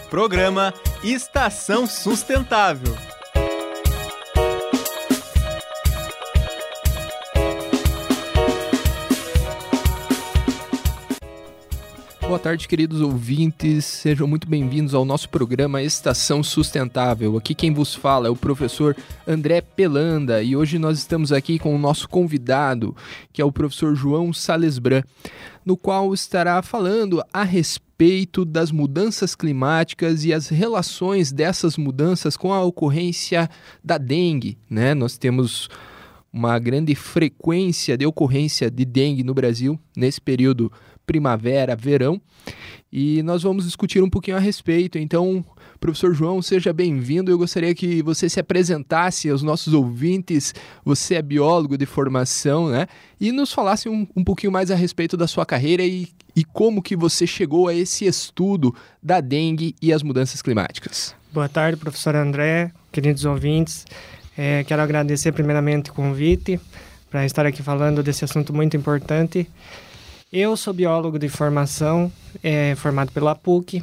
Programa Estação Sustentável. Boa tarde, queridos ouvintes, sejam muito bem-vindos ao nosso programa Estação Sustentável. Aqui quem vos fala é o professor André Pelanda e hoje nós estamos aqui com o nosso convidado, que é o professor João Salesbran, no qual estará falando a respeito das mudanças climáticas e as relações dessas mudanças com a ocorrência da dengue, né? Nós temos uma grande frequência de ocorrência de dengue no Brasil nesse período primavera, verão, e nós vamos discutir um pouquinho a respeito. Então, professor João, seja bem-vindo. Eu gostaria que você se apresentasse aos nossos ouvintes. Você é biólogo de formação, né? E nos falasse um pouquinho mais a respeito da sua carreira e como que você chegou a esse estudo da dengue e as mudanças climáticas. Boa tarde, professor André, queridos ouvintes. Quero agradecer primeiramente o convite para estar aqui falando desse assunto muito importante. Eu sou biólogo de formação, formado pela PUC.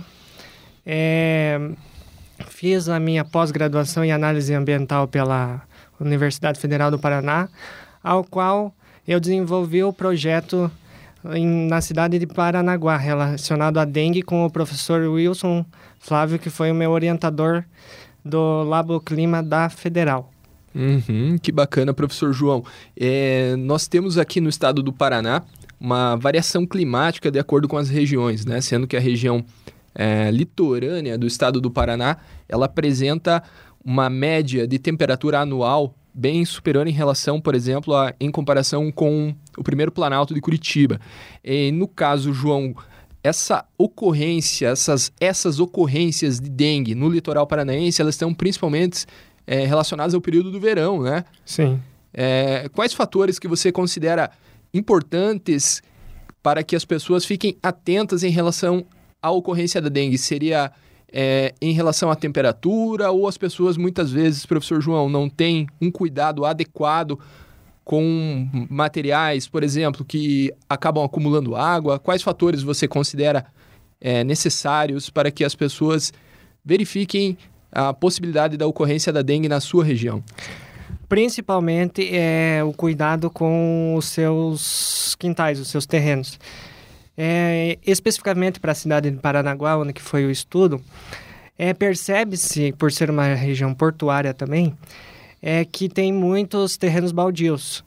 Fiz a minha pós-graduação em análise ambiental pela Universidade Federal do Paraná, ao qual eu desenvolvi o projeto na cidade de Paranaguá, relacionado à dengue, com o professor Wilson Flávio, que foi o meu orientador do Laboclima da Federal. Que bacana, professor João. Nós temos aqui no estado do Paraná uma variação climática de acordo com as regiões, né? Sendo que a região litorânea do estado do Paraná, ela apresenta uma média de temperatura anual bem superior em relação, por exemplo, em comparação com o primeiro Planalto de Curitiba. E, no caso, João, essa ocorrência, essas ocorrências de dengue no litoral paranaense, elas estão principalmente relacionadas ao período do verão, né? Sim. Quais fatores que você considera importantes para que as pessoas fiquem atentas em relação à ocorrência da dengue? Seria em relação à temperatura, ou as pessoas muitas vezes, professor João, não têm um cuidado adequado com materiais, por exemplo, que acabam acumulando água? Quais fatores você considera necessários para que as pessoas verifiquem a possibilidade da ocorrência da dengue na sua região? Principalmente o cuidado com os seus quintais, os seus terrenos. Especificamente para a cidade de Paranaguá, onde que foi o estudo, percebe-se, por ser uma região portuária também, que tem muitos terrenos baldios.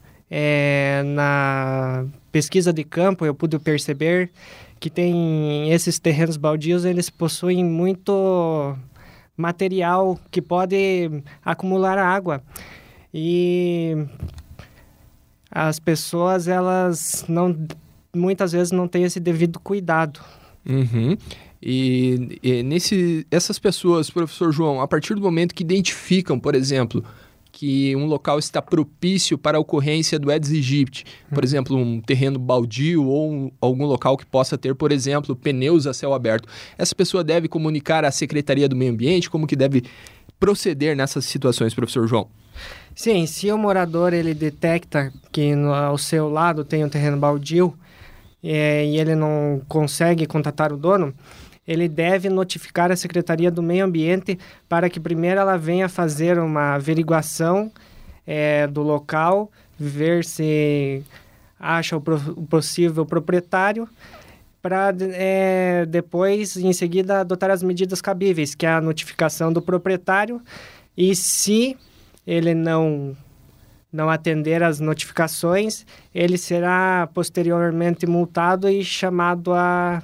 Na pesquisa de campo eu pude perceber que tem esses terrenos baldios, eles possuem muito material que pode acumular água. E as pessoas, elas muitas vezes não têm esse devido cuidado. E essas pessoas, professor João, a partir do momento que identificam, por exemplo, que um local está propício para a ocorrência do Aedes aegypti, por exemplo, um terreno baldio ou algum local que possa ter, por exemplo, pneus a céu aberto, essa pessoa deve comunicar à Secretaria do Meio Ambiente? Como que deve proceder nessas situações, professor João? Sim, se o morador ele detecta que ao seu lado tem um terreno baldio e ele não consegue contatar o dono, ele deve notificar a Secretaria do Meio Ambiente para que primeiro ela venha fazer uma averiguação do local, ver se acha o possível proprietário, para depois, em seguida, adotar as medidas cabíveis, que é a notificação do proprietário, e se ele não atender às notificações, ele será posteriormente multado e chamado a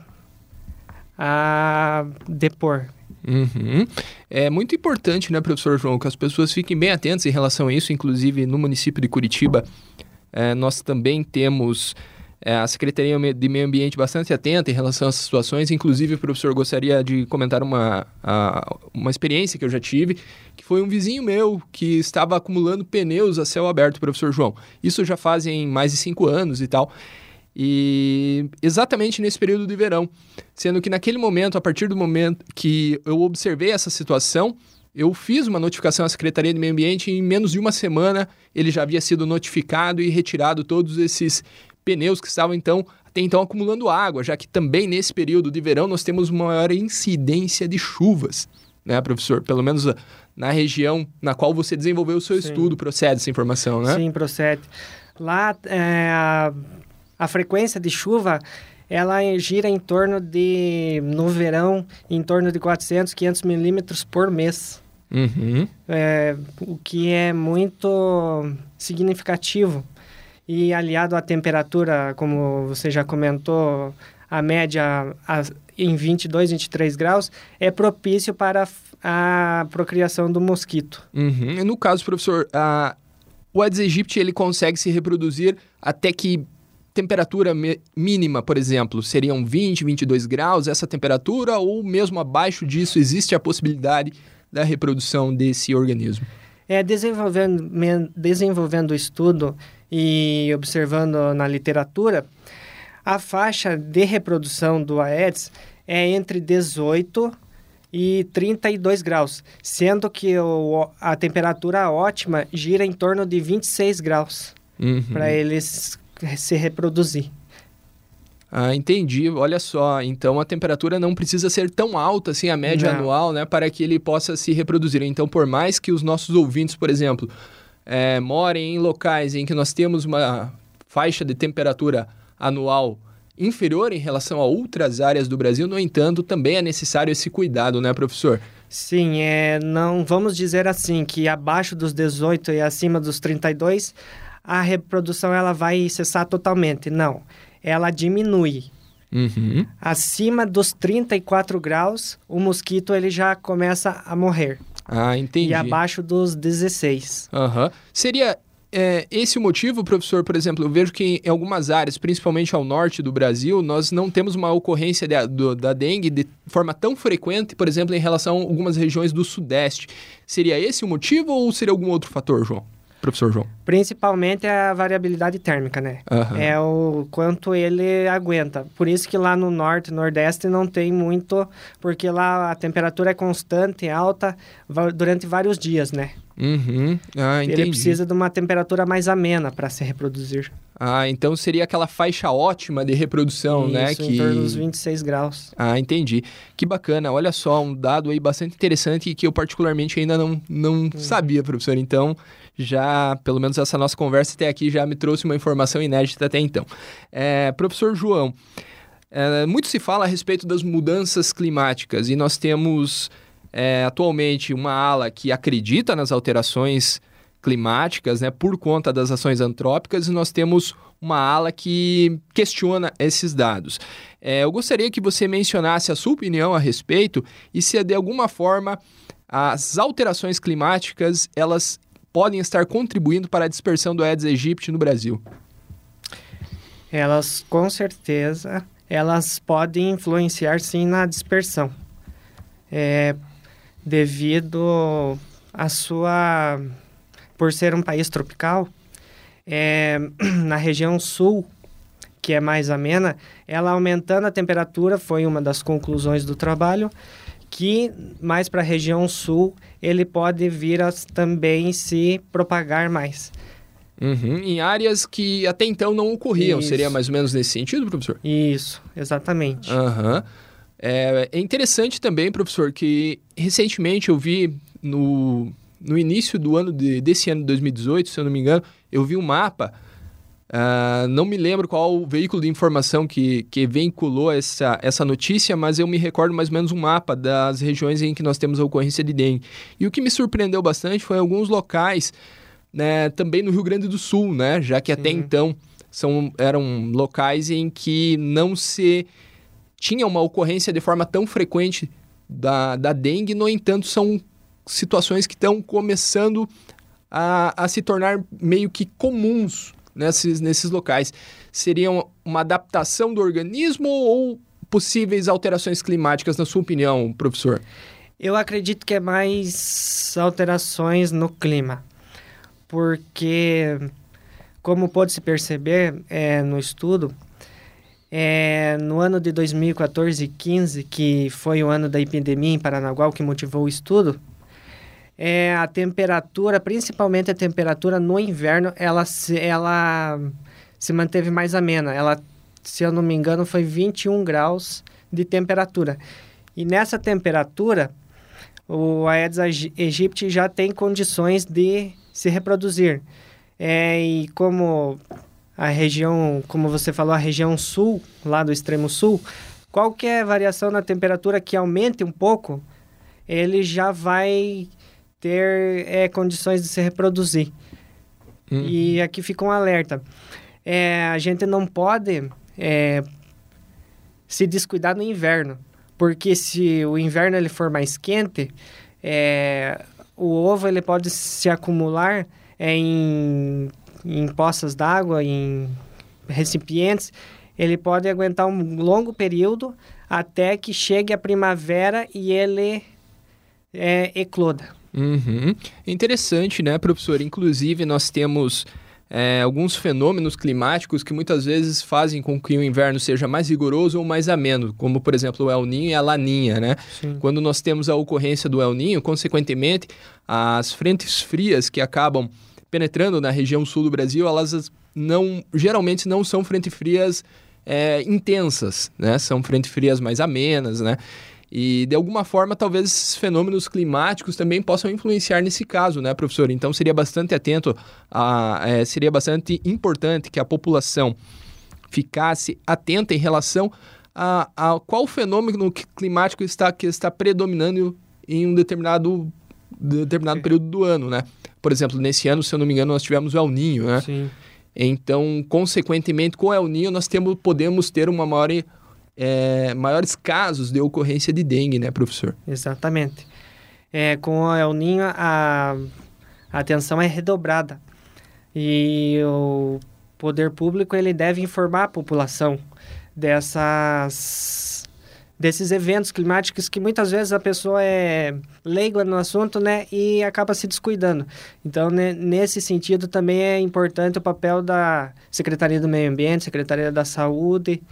depor. É muito importante, né, professor João, que as pessoas fiquem bem atentas em relação a isso. Inclusive, no município de Curitiba, nós também temos a Secretaria de Meio Ambiente bastante atenta em relação a essas situações. Inclusive, professor, gostaria de comentar uma experiência que eu já tive, que foi um vizinho meu que estava acumulando pneus a céu aberto, professor João. Isso já fazem mais de 5 anos e tal. E exatamente nesse período de verão, sendo que naquele momento, a partir do momento que eu observei essa situação, eu fiz uma notificação à Secretaria de Meio Ambiente e em menos de uma semana ele já havia sido notificado e retirado todos esses pneus que estavam, então, até então acumulando água, já que também nesse período de verão nós temos maior incidência de chuvas, né, professor? Pelo menos na região na qual você desenvolveu o seu estudo, procede essa informação, né? Sim, procede. Lá, a frequência de chuva, ela gira em torno de, no verão, em torno de 400, 500 milímetros por mês. Uhum. O que é muito significativo. E aliado à temperatura, como você já comentou, a média em 22, 23 graus, é propício para a procriação do mosquito. Uhum. E no caso, professor, o Aedes aegypti ele consegue se reproduzir até que temperatura mínima, por exemplo, seriam 20, 22 graus, essa temperatura, ou mesmo abaixo disso existe a possibilidade da reprodução desse organismo? Desenvolvendo o estudo e observando na literatura, a faixa de reprodução do Aedes é entre 18 e 32 graus, sendo que a temperatura ótima gira em torno de 26 graus para eles se reproduzir. Entendi. Olha só, então a temperatura não precisa ser tão alta assim, a média anual, né, para que ele possa se reproduzir. Então, por mais que os nossos ouvintes, por exemplo, morem em locais em que nós temos uma faixa de temperatura anual inferior em relação a outras áreas do Brasil, no entanto, também é necessário esse cuidado, né, professor? Sim, não vamos dizer assim que abaixo dos 18 e acima dos 32, a reprodução ela vai cessar totalmente. Não, ela diminui. Uhum. Acima dos 34 graus, o mosquito ele já começa a morrer. Entendi. E abaixo dos 16. Uhum. Seria esse o motivo, professor? Por exemplo, eu vejo que em algumas áreas, principalmente ao norte do Brasil, nós não temos uma ocorrência da dengue de forma tão frequente, por exemplo, em relação a algumas regiões do sudeste. Seria esse o motivo ou seria algum outro fator, professor João? Principalmente a variabilidade térmica, né? Uhum. É o quanto ele aguenta. Por isso que lá no norte, nordeste, não tem muito, porque lá a temperatura é constante, alta, durante vários dias, né? Uhum. Entendi. Ele precisa de uma temperatura mais amena para se reproduzir. Então seria aquela faixa ótima de reprodução, isso, né? Em torno dos 26 graus. Entendi. Que bacana. Olha só, um dado aí bastante interessante e que eu particularmente ainda não sabia, professor. Então, já, pelo menos essa nossa conversa até aqui já me trouxe uma informação inédita até então. Professor João, muito se fala a respeito das mudanças climáticas e nós temos atualmente uma ala que acredita nas alterações climáticas, né, por conta das ações antrópicas, e nós temos uma ala que questiona esses dados. Eu gostaria que você mencionasse a sua opinião a respeito e se de alguma forma as alterações climáticas elas podem estar contribuindo para a dispersão do Aedes aegypti no Brasil. Elas, com certeza, elas podem influenciar sim na dispersão. Devido a por ser um país tropical, na região sul, que é mais amena, ela aumentando a temperatura, foi uma das conclusões do trabalho, que mais para a região sul, ele pode vir a também se propagar mais. Uhum. Em áreas que até então não ocorriam, Isso. Seria mais ou menos nesse sentido, professor? Isso, exatamente. Uhum. É interessante também, professor, que recentemente eu vi no início do ano desse ano de 2018, se eu não me engano, eu vi um mapa, não me lembro qual o veículo de informação que veiculou essa notícia, mas eu me recordo mais ou menos um mapa das regiões em que nós temos a ocorrência de dengue. E o que me surpreendeu bastante foi alguns locais, né, também no Rio Grande do Sul, né, já que até então eram locais em que não se tinha uma ocorrência de forma tão frequente da dengue, no entanto, são situações que estão começando a se tornar meio que comuns nesses locais. Seriam uma adaptação do organismo ou possíveis alterações climáticas, na sua opinião, professor? Eu acredito que é mais alterações no clima, porque, como pode-se perceber no estudo, no ano de 2014 e 15, que foi o ano da epidemia em Paranaguá, que motivou o estudo, a temperatura, principalmente a temperatura no inverno, ela se manteve mais amena. Ela se eu não me engano, foi 21 graus de temperatura. E nessa temperatura, o Aedes aegypti já tem condições de se reproduzir. E como a região, como você falou, a região sul, lá do extremo sul, qualquer variação na temperatura que aumente um pouco, ele já vai ter condições de se reproduzir. E aqui fica um alerta. A gente não pode se descuidar no inverno, porque se o inverno ele for mais quente, o ovo ele pode se acumular em poças d'água, em recipientes. Ele pode aguentar um longo período até que chegue a primavera e ele ecloda. Interessante, né, professor? Inclusive, nós temos alguns fenômenos climáticos que muitas vezes fazem com que o inverno seja mais rigoroso ou mais ameno, como, por exemplo, o El Niño e a Laninha, né? Sim. Quando nós temos a ocorrência do El Niño, consequentemente, as frentes frias que acabam penetrando na região sul do Brasil, elas geralmente não são frentes frias intensas, né? São frentes frias mais amenas, né? E, de alguma forma, talvez esses fenômenos climáticos também possam influenciar nesse caso, né, professor? Então, seria bastante seria bastante importante que a população ficasse atenta em relação a qual fenômeno climático que está predominando em um determinado período do ano, né? Por exemplo, nesse ano, se eu não me engano, nós tivemos o El Niño, né? Sim. Então, consequentemente, com o El Niño, nós podemos ter uma maiores casos de ocorrência de dengue, né, professor? Exatamente. Com o El Niño, a atenção é redobrada. E o poder público ele deve informar a população desses eventos climáticos que muitas vezes a pessoa é leiga no assunto, né, e acaba se descuidando. Então, nesse sentido, também é importante o papel da Secretaria do Meio Ambiente, Secretaria da Saúde.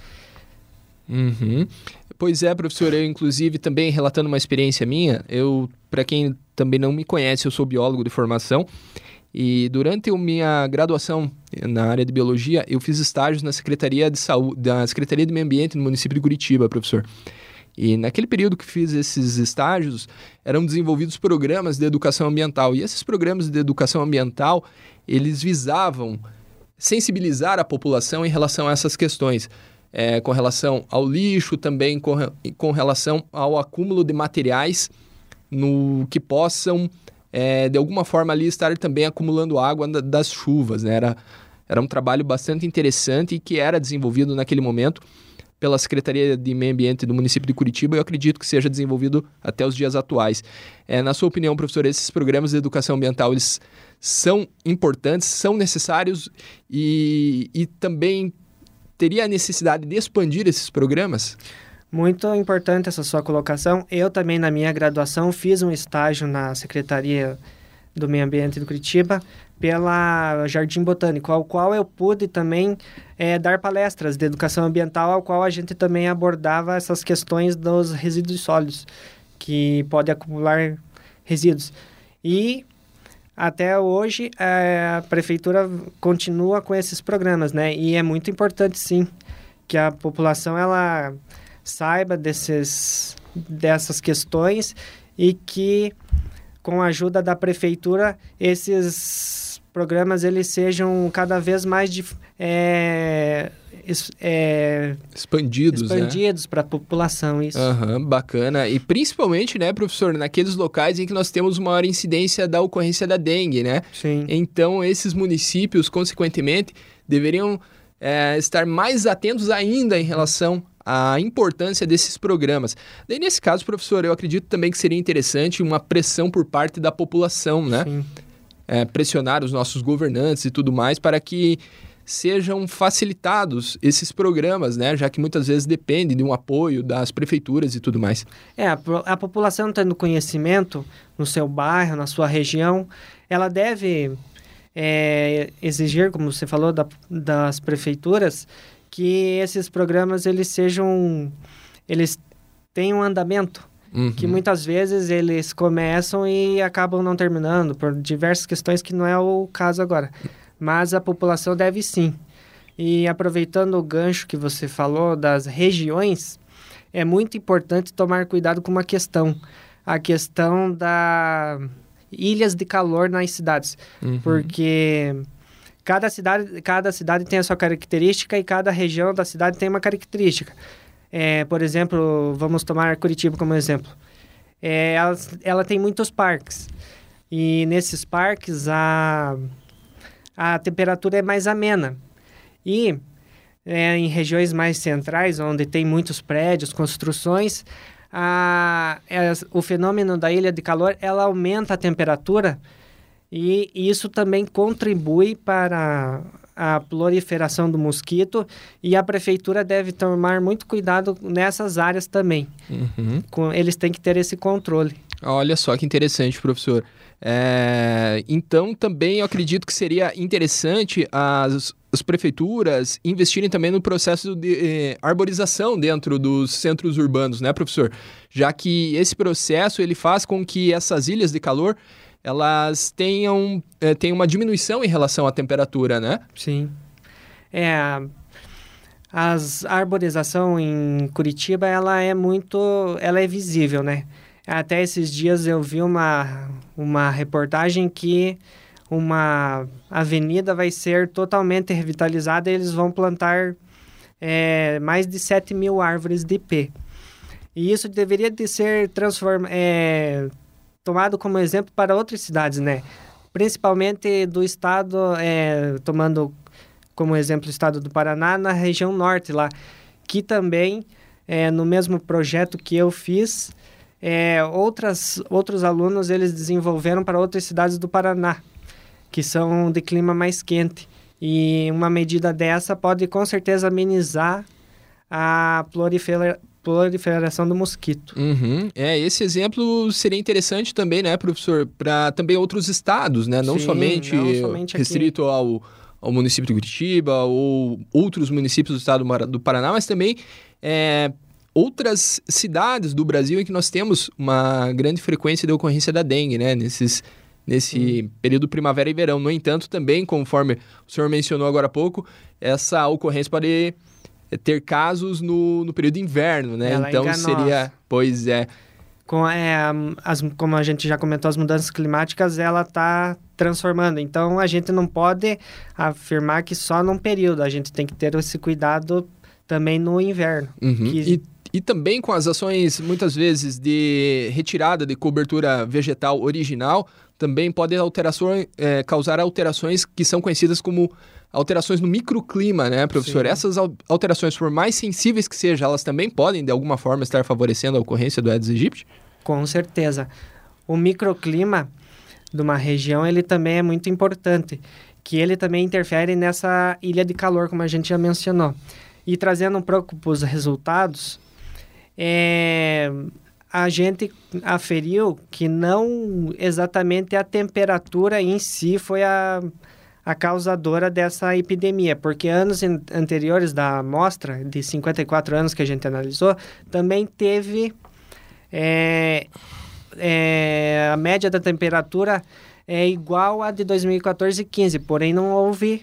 Pois é, professor, eu inclusive também relatando uma experiência minha, para quem também não me conhece, eu sou biólogo de formação e durante a minha graduação na área de biologia, eu fiz estágios na Secretaria de Saúde, da Secretaria de Meio Ambiente no município de Curitiba, professor. E naquele período que fiz esses estágios, eram desenvolvidos programas de educação ambiental. E esses programas de educação ambiental, eles visavam sensibilizar a população em relação a essas questões. Com relação ao lixo, também com relação ao acúmulo de materiais que possam, de alguma forma, ali estar também acumulando água das chuvas, né? Era um trabalho bastante interessante e que era desenvolvido naquele momento pela Secretaria de Meio Ambiente do município de Curitiba e eu acredito que seja desenvolvido até os dias atuais. Na sua opinião, professor, esses programas de educação ambiental, eles são importantes, são necessários e também teria a necessidade de expandir esses programas? Muito importante essa sua colocação. Eu também, na minha graduação, fiz um estágio na Secretaria do Meio Ambiente do Curitiba pela Jardim Botânico, ao qual eu pude também dar palestras de educação ambiental, ao qual a gente também abordava essas questões dos resíduos sólidos, que pode acumular resíduos. E até hoje, a prefeitura continua com esses programas, né? E é muito importante, sim, que a população ela saiba dessas questões e que, com a ajuda da prefeitura, esses programas eles sejam cada vez mais expandidos, né? Para a população, isso. Bacana. E principalmente, né, professor, naqueles locais em que nós temos maior incidência da ocorrência da dengue, né? Sim. Então, esses municípios, consequentemente, deveriam estar mais atentos ainda em relação à importância desses programas. Daí, nesse caso, professor, eu acredito também que seria interessante uma pressão por parte da população, né? Sim. Pressionar os nossos governantes e tudo mais para que sejam facilitados esses programas, né? Já que muitas vezes depende de um apoio das prefeituras e tudo mais. A população tendo conhecimento no seu bairro, na sua região, ela deve exigir, como você falou, das prefeituras, que esses programas eles tenham um andamento. Que muitas vezes eles começam e acabam não terminando por diversas questões que não é o caso agora. Mas a população deve sim E aproveitando o gancho que você falou das regiões, é muito importante tomar cuidado com uma questão. A questão das ilhas de calor nas cidades. Porque cada cidade tem a sua característica e cada região da cidade tem uma característica. Por exemplo, vamos tomar Curitiba como exemplo. Ela tem muitos parques. E nesses parques a temperatura é mais amena. E em regiões mais centrais, onde tem muitos prédios, construções, o fenômeno da ilha de calor, ela aumenta a temperatura e isso também contribui para a proliferação do mosquito e a prefeitura deve tomar muito cuidado nessas áreas também. Eles têm que ter esse controle. Olha só que interessante, professor. Então, também eu acredito que seria interessante as prefeituras investirem também no processo de arborização dentro dos centros urbanos, né, professor? Já que esse processo ele faz com que essas ilhas de calor elas tenham uma diminuição em relação à temperatura, né? Sim. A arborização em Curitiba, ela é visível, né? Até esses dias eu vi uma reportagem que uma avenida vai ser totalmente revitalizada e eles vão plantar mais de 7 mil árvores de ipê. E isso deveria de ser tomado como exemplo para outras cidades, né? Principalmente do estado, tomando como exemplo o estado do Paraná, na região norte lá, que também, no mesmo projeto que eu fiz, outros alunos eles desenvolveram para outras cidades do Paraná, que são de clima mais quente. E uma medida dessa pode com certeza amenizar a proliferação do mosquito. Esse exemplo seria interessante também, né, professor, para também outros estados, né? Não Sim, somente restrito ao município de Curitiba ou outros municípios do estado do Paraná, mas também outras cidades do Brasil em que nós temos uma grande frequência de ocorrência da dengue, né? Nesse período primavera e verão. No entanto, também, conforme o senhor mencionou agora há pouco, essa ocorrência pode ter casos no período de inverno, né? Ela então seria... Pois é. Como a gente já comentou, as mudanças climáticas, ela está transformando. Então, a gente não pode afirmar que só num período. A gente tem que ter esse cuidado também no inverno. E também com as ações, muitas vezes, de retirada de cobertura vegetal original, também podem causar alterações que são conhecidas como alterações no microclima, né, professor? Sim. Essas alterações, por mais sensíveis que sejam, elas também podem, de alguma forma, estar favorecendo a ocorrência do Aedes aegypti? Com certeza. O microclima de uma região, ele também é muito importante, que ele também interfere nessa ilha de calor, como a gente já mencionou. E trazendo um pouco para os resultados, a gente aferiu que não exatamente a temperatura em si foi a causadora dessa epidemia, porque anos anteriores da amostra, de 54 anos que a gente analisou, também teve a média da temperatura igual à de 2014 e 15, porém não houve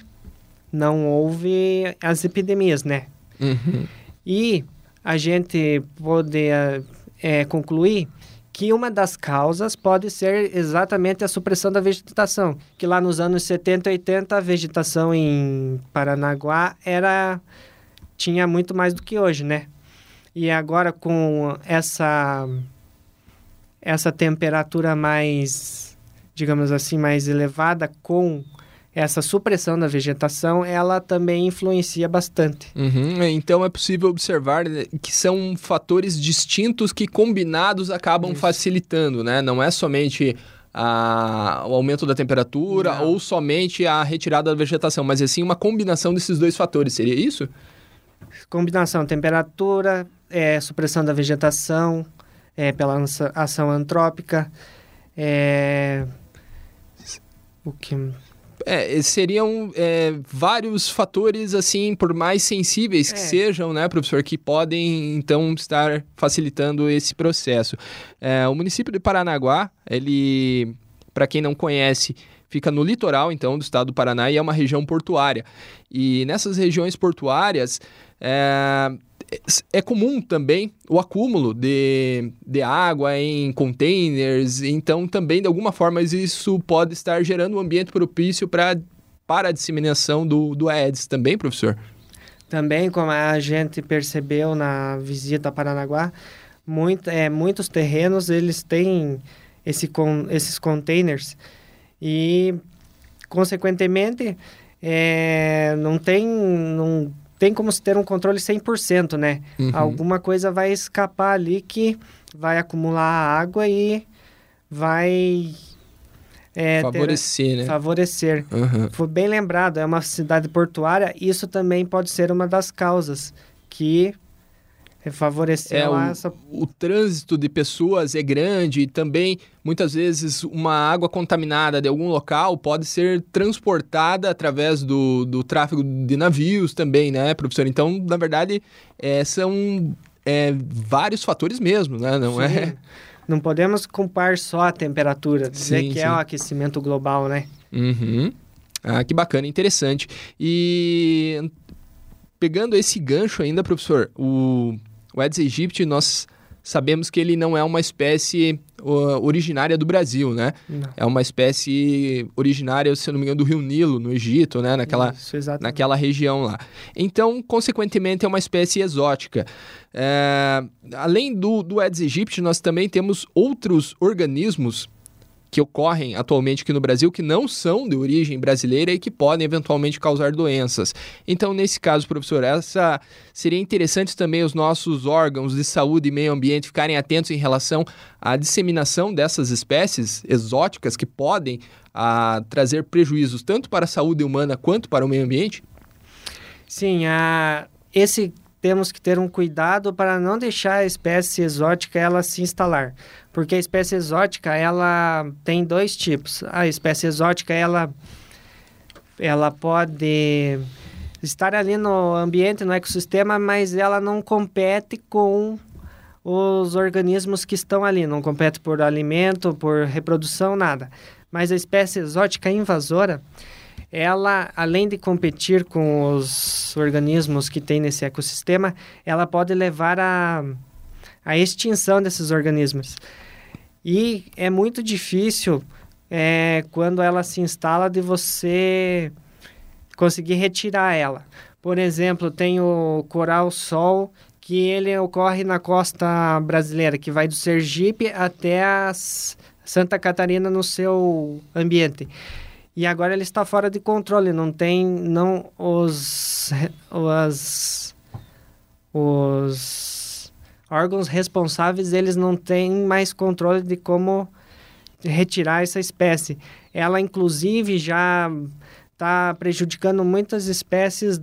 as epidemias, né? E a gente pode concluir que uma das causas pode ser exatamente a supressão da vegetação, que lá nos anos 70 e 80 a vegetação em Paranaguá tinha muito mais do que hoje, né? E agora com essa temperatura mais, digamos assim, mais elevada, com essa supressão da vegetação, ela também influencia bastante. Então é possível observar que são fatores distintos que combinados acabam facilitando, né? Não é somente o aumento da temperatura ou somente a retirada da vegetação, mas é sim uma combinação desses dois fatores, seria isso? Combinação, temperatura, supressão da vegetação, pela ação antrópica, o que... seriam vários fatores, assim, por mais sensíveis que sejam, né, professor, que podem, então, estar facilitando esse processo. O município de Paranaguá, ele, para quem não conhece, fica no litoral, então, do estado do Paraná e é uma região portuária. E nessas regiões portuárias é comum também o acúmulo de água em containers, então também de alguma forma isso pode estar gerando um ambiente propício para a disseminação do Aedes também, professor? Também, como a gente percebeu na visita a Paranaguá, muitos terrenos eles têm esses containers e, consequentemente, não tem como se ter um controle 100%, né? Uhum. Alguma coisa vai escapar ali que vai acumular água e vai... favorecer, né? Favorecer. Uhum. Foi bem lembrado, é uma cidade portuária, isso também pode ser uma das causas que favoreceu o trânsito de pessoas é grande e também, muitas vezes, uma água contaminada de algum local pode ser transportada através do tráfego de navios também, né, professor? Então, na verdade, são vários fatores mesmo, né? Não podemos culpar só a temperatura, dizer que é o aquecimento global, né? Uhum. Ah, que bacana, interessante. E pegando esse gancho ainda, professor, o Aedes aegypti, nós sabemos que ele não é uma espécie originária do Brasil, né? Não. É uma espécie originária, se eu não me engano, do Rio Nilo, no Egito, né? Naquela região lá. Então, consequentemente, é uma espécie exótica. Além do Aedes aegypti, nós também temos outros organismos que ocorrem atualmente aqui no Brasil, que não são de origem brasileira e que podem eventualmente causar doenças. Então, nesse caso, professor, seria interessante também os nossos órgãos de saúde e meio ambiente ficarem atentos em relação à disseminação dessas espécies exóticas que podem trazer prejuízos tanto para a saúde humana quanto para o meio ambiente? Sim, temos que ter um cuidado para não deixar a espécie exótica ela se instalar. Porque a espécie exótica, ela tem dois tipos. A espécie exótica, ela pode estar ali no ambiente, no ecossistema, mas ela não compete com os organismos que estão ali. Não compete por alimento, por reprodução, nada. Mas a espécie exótica invasora, ela, além de competir com os organismos que tem nesse ecossistema, ela pode levar à extinção desses organismos. E é muito difícil, quando ela se instala, de você conseguir retirar ela. Por exemplo, tem o coral-sol, que ele ocorre na costa brasileira, que vai do Sergipe até a Santa Catarina no seu ambiente. E agora ele está fora de controle, os órgãos responsáveis, eles não têm mais controle de como retirar essa espécie. Ela, inclusive, já está prejudicando muitas espécies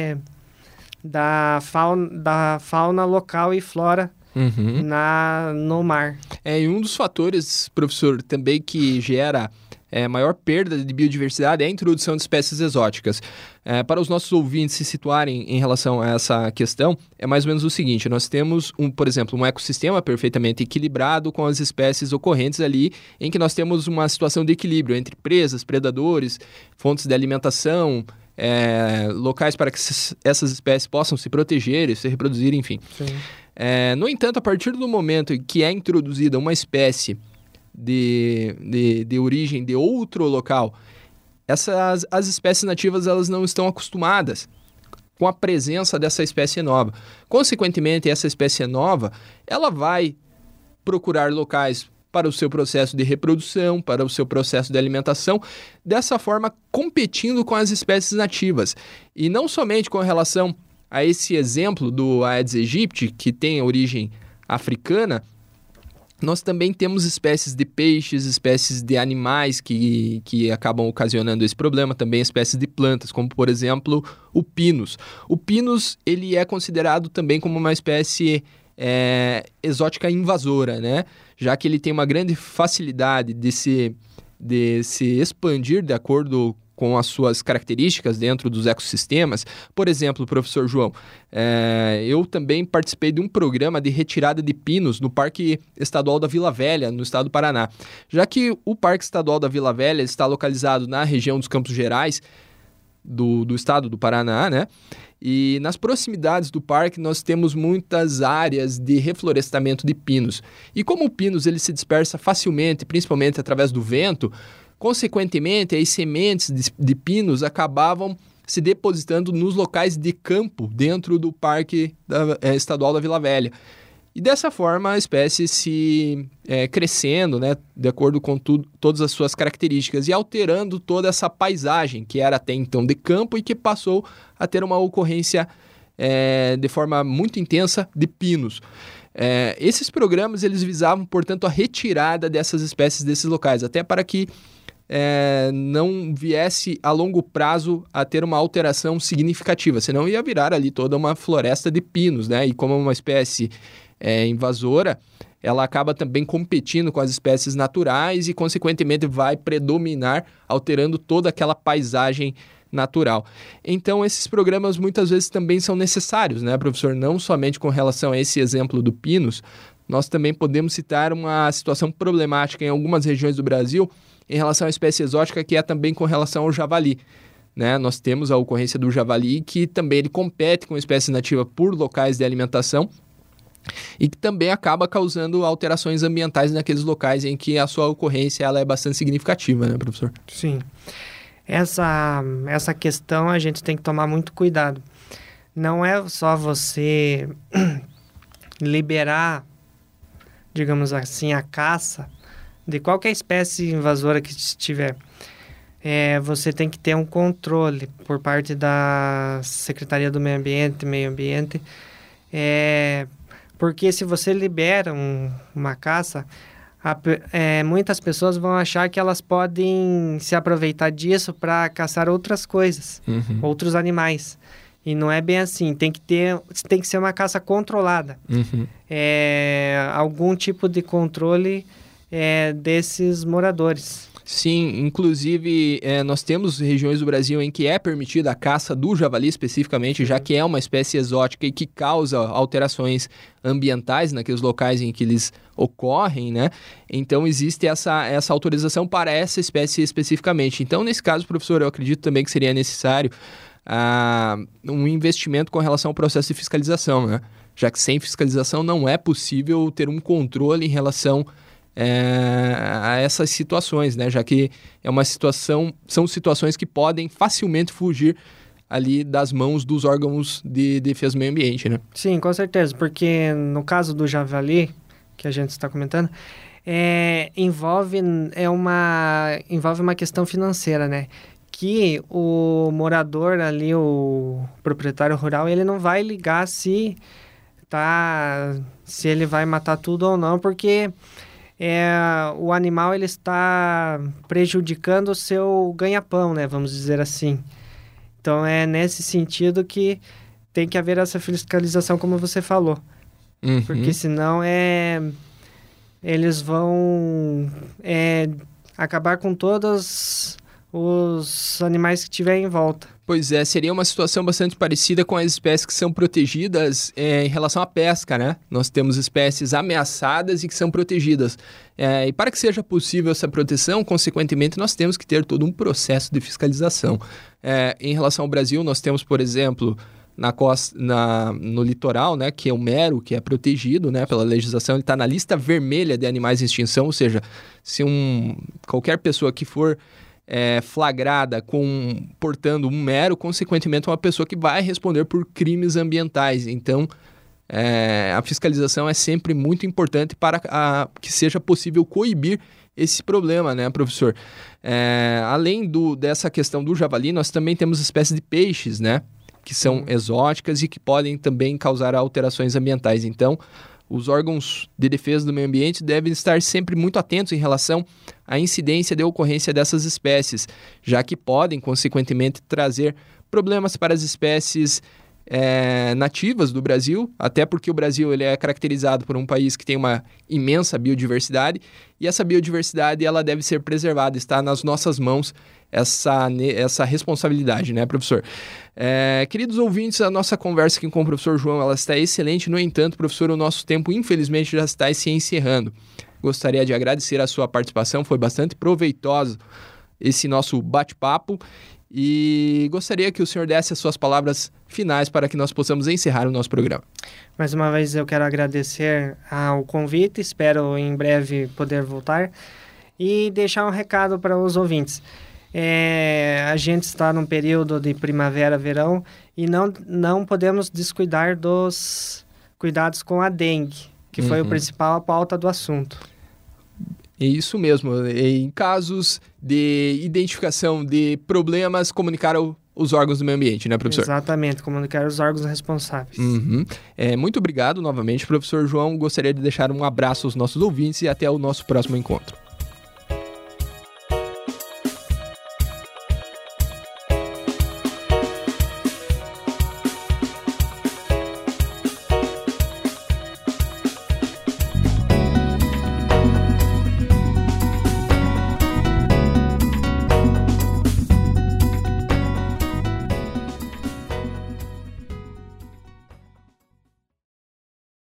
da fauna local e flora no mar. E um dos fatores, professor, também que gera maior perda de biodiversidade é a introdução de espécies exóticas. Para os nossos ouvintes se situarem em relação a essa questão, é mais ou menos o seguinte: nós temos, por exemplo, um ecossistema perfeitamente equilibrado com as espécies ocorrentes ali, em que nós temos uma situação de equilíbrio entre presas, predadores, fontes de alimentação, locais para que essas espécies possam se proteger e se reproduzir, enfim. No entanto, a partir do momento em que é introduzida uma espécie de origem de outro local, as espécies nativas elas não estão acostumadas com a presença dessa espécie nova. Consequentemente, essa espécie nova ela vai procurar locais para o seu processo de reprodução, para o seu processo de alimentação, dessa forma competindo com as espécies nativas. E não somente com relação a esse exemplo do Aedes aegypti, que tem origem africana, nós também temos espécies de peixes, espécies de animais que acabam ocasionando esse problema, também espécies de plantas, como, por exemplo, o pinus. O pinus, ele é considerado também como uma espécie exótica invasora, né? Já que ele tem uma grande facilidade de se expandir de acordo com as suas características dentro dos ecossistemas. Por exemplo, professor João, eu também participei de um programa de retirada de pinos no Parque Estadual da Vila Velha, no estado do Paraná. Já que o Parque Estadual da Vila Velha está localizado na região dos Campos Gerais, do estado do Paraná, né? E nas proximidades do parque nós temos muitas áreas de reflorestamento de pinos. E como o pinus ele se dispersa facilmente, principalmente através do vento, consequentemente as sementes de pinos acabavam se depositando nos locais de campo dentro do Parque Estadual da Vila Velha. E dessa forma a espécie se crescendo, né, de acordo com todas as suas características e alterando toda essa paisagem que era até então de campo e que passou a ter uma ocorrência de forma muito intensa de pinos. Esses programas eles visavam, portanto, a retirada dessas espécies desses locais, até para que não viesse a longo prazo a ter uma alteração significativa, senão ia virar ali toda uma floresta de pinos, né? E como é uma espécie invasora, ela acaba também competindo com as espécies naturais e, consequentemente, vai predominar, alterando toda aquela paisagem natural. Então, esses programas muitas vezes também são necessários, né, professor? Não somente com relação a esse exemplo do pinus, nós também podemos citar uma situação problemática em algumas regiões do Brasil em relação à espécie exótica, que é também com relação ao javali. Né? Nós temos a ocorrência do javali, que também ele compete com a espécie nativa por locais de alimentação, e que também acaba causando alterações ambientais naqueles locais em que a sua ocorrência ela é bastante significativa, né, professor? Sim. Essa questão a gente tem que tomar muito cuidado. Não é só você liberar, digamos assim, a caça de qualquer espécie invasora que estiver. Você tem que ter um controle por parte da Secretaria do Meio Ambiente, porque se você libera uma caça, muitas pessoas vão achar que elas podem se aproveitar disso para caçar outras coisas, outros animais. E não é bem assim. Tem que ser uma caça controlada. Algum tipo de controle desses moradores. Sim, inclusive nós temos regiões do Brasil em que é permitida a caça do javali especificamente, já que é uma espécie exótica e que causa alterações ambientais naqueles locais em que eles ocorrem, né? Então existe essa autorização para essa espécie especificamente. Então, nesse caso, professor, eu acredito também que seria necessário um investimento com relação ao processo de fiscalização, né? Já que sem fiscalização não é possível ter um controle em relação a essas situações, né? Já que são situações que podem facilmente fugir ali das mãos dos órgãos de defesa do meio ambiente, né? Sim, com certeza, porque no caso do javali, que a gente está comentando, envolve uma questão financeira, né? Que o morador ali, o proprietário rural, ele não vai ligar se ele vai matar tudo ou não, porque o animal ele está prejudicando o seu ganha-pão, né? Vamos dizer assim. Então, é nesse sentido que tem que haver essa fiscalização, como você falou. Porque senão eles vão acabar com todos os animais que tiverem em volta. Pois é, seria uma situação bastante parecida com as espécies que são protegidas em relação à pesca, né? Nós temos espécies ameaçadas e que são protegidas. E para que seja possível essa proteção, consequentemente, nós temos que ter todo um processo de fiscalização. Em relação ao Brasil, nós temos, por exemplo, na costa, no litoral, né, que é o mero, que é protegido, né, pela legislação, ele está na lista vermelha de animais em extinção, ou seja, se qualquer pessoa que for flagrada portando um mero, consequentemente é uma pessoa que vai responder por crimes ambientais. Então, a fiscalização é sempre muito importante para que seja possível coibir esse problema, né, professor? Além dessa questão do javali, nós também temos espécies de peixes, né, que são exóticas e que podem também causar alterações ambientais. Então, os órgãos de defesa do meio ambiente devem estar sempre muito atentos em relação à incidência de ocorrência dessas espécies, já que podem, consequentemente, trazer problemas para as espécies nativas do Brasil, até porque o Brasil ele é caracterizado por um país que tem uma imensa biodiversidade, e essa biodiversidade ela deve ser preservada, está nas nossas mãos essa responsabilidade, né, professor? Queridos ouvintes, a nossa conversa aqui com o professor João ela está excelente, no entanto, professor, o nosso tempo infelizmente já está se encerrando. Gostaria de agradecer a sua participação, foi bastante proveitoso esse nosso bate-papo, e gostaria que o senhor desse as suas palavras finais para que nós possamos encerrar o nosso programa. Mais uma vez eu quero agradecer ao convite, espero em breve poder voltar e deixar um recado para os ouvintes. A gente está num período de primavera, verão e não podemos descuidar dos cuidados com a dengue, que foi o principal pauta do assunto. É isso mesmo. Em casos de identificação de problemas, comunicar os órgãos do meio ambiente, né, professor? Exatamente, comunicar os órgãos responsáveis. Muito obrigado novamente, professor João. Gostaria de deixar um abraço aos nossos ouvintes e até o nosso próximo encontro.